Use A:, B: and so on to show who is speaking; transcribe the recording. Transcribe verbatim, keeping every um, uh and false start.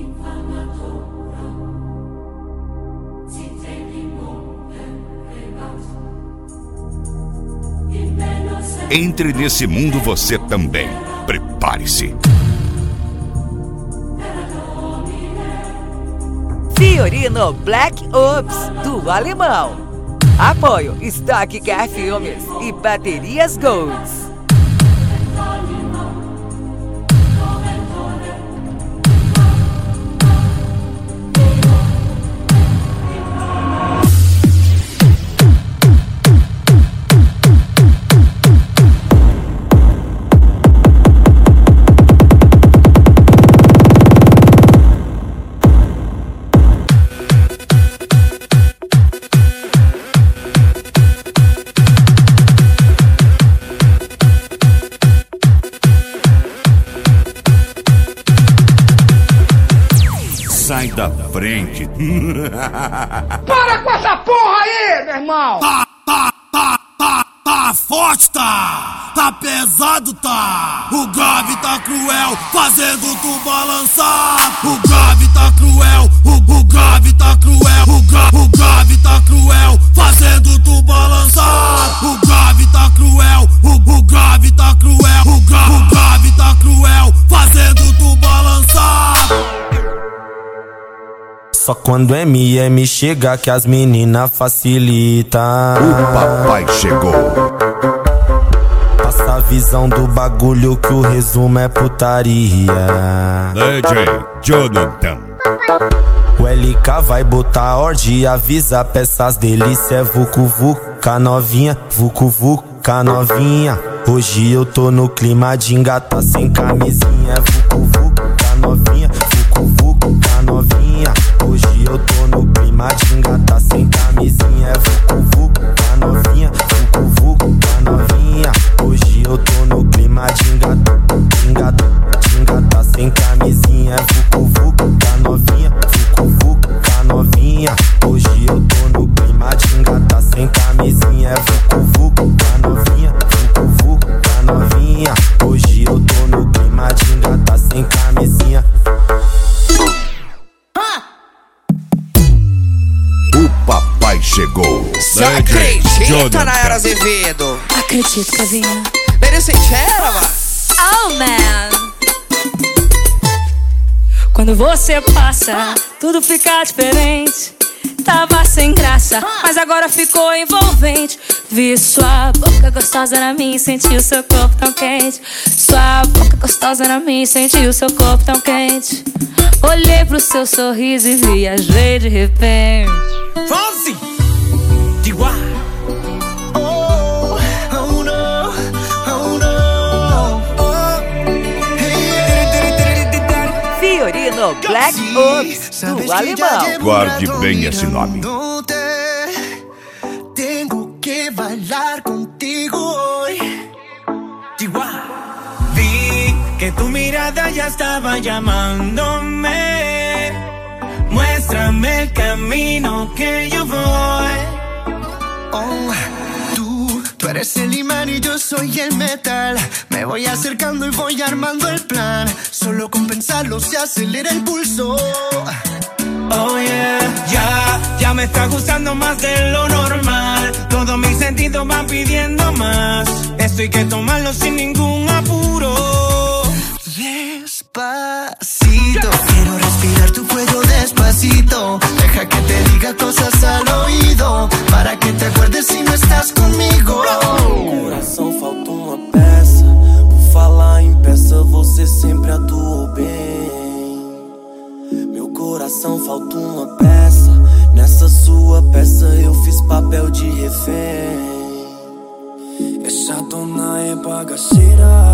A: Entre nesse mundo você também. Prepare-se.
B: Fiorino Black Ops, do Alemão. Apoio Stock Car Filmes e Baterias Golds.
A: Sai da frente.
C: Para com essa porra aí, meu irmão!
D: Tá, tá, tá, tá, tá forte, tá! Tá pesado, tá! O grave tá cruel, fazendo tu balançar! O grave tá cruel, o, o grave tá cruel, o, gra, o grave tá cruel, fazendo tu balançar! O grave tá cruel, o, o grave tá cruel, o, gra, o grave tá cruel, fazendo tu balançar!
E: Só quando M M chega que as meninas facilitam.
A: O papai chegou.
E: Passa a visão do bagulho que o resumo é putaria.
A: D J Jonathan.
E: O L K vai botar ordem, avisa peças delícia. Vucu vuca novinha, vucu vuca novinha. Hoje eu tô no clima de engatar sem camisinha. Vucu vuca novinha, vucu vuca novinha. Hoje eu tô no clima de engatar sem camisinha. Vucu vuca novinha, vucu vuca novinha. Hoje eu tô no clima de engatar, de engatar, de engatar sem camisinha. Vucu vuca novinha, vucu vuca novinha. Hoje eu tô no clima de engatar sem camisinha. Vucu vuca novinha, vucu vuca novinha. Hoje eu tô no clima de engatar sem camisinha.
A: O papai chegou.
F: Você acredita, Nayara Azevedo?
G: Acredito, Casinha.
F: Merece cheira, mano.
G: Oh, man. Quando você passa, tudo fica diferente. Tava sem graça, mas agora ficou envolvente. Vi sua boca gostosa na minha e senti o seu corpo tão quente. Sua boca gostosa na minha e senti o seu corpo tão quente. Olhei pro seu sorriso e viajei de repente.
D: Fonsi! Diwa! Oh, oh no, oh no, oh.
B: Fiorino Black Ops, do Alemão.
A: Guarde bem esse nome.
D: Tengo que bailar contigo hoy. Diwa! Vi que tu mirada ya estaba llamándome. Muéstrame el camino que yo voy. Oh, tú, tú eres el imán y yo soy el metal. Me voy acercando y voy armando el plan. Solo con pensarlo se acelera el pulso. Oh yeah, ya, ya me está gustando más de lo normal. Todos mis sentidos van pidiendo más. Esto hay que tomarlo sin ningún apuro. Despacito, quiero respirar tu cuello despacito. Deja que te diga cosas al oído, para que te acuerdes si no estás conmigo.
E: No coração falta uma peça. Por falar em peça, você sempre atuou bem. Meu coração falta uma peça. Nessa sua peça eu fiz papel de refém. Essa dona é bagaceira.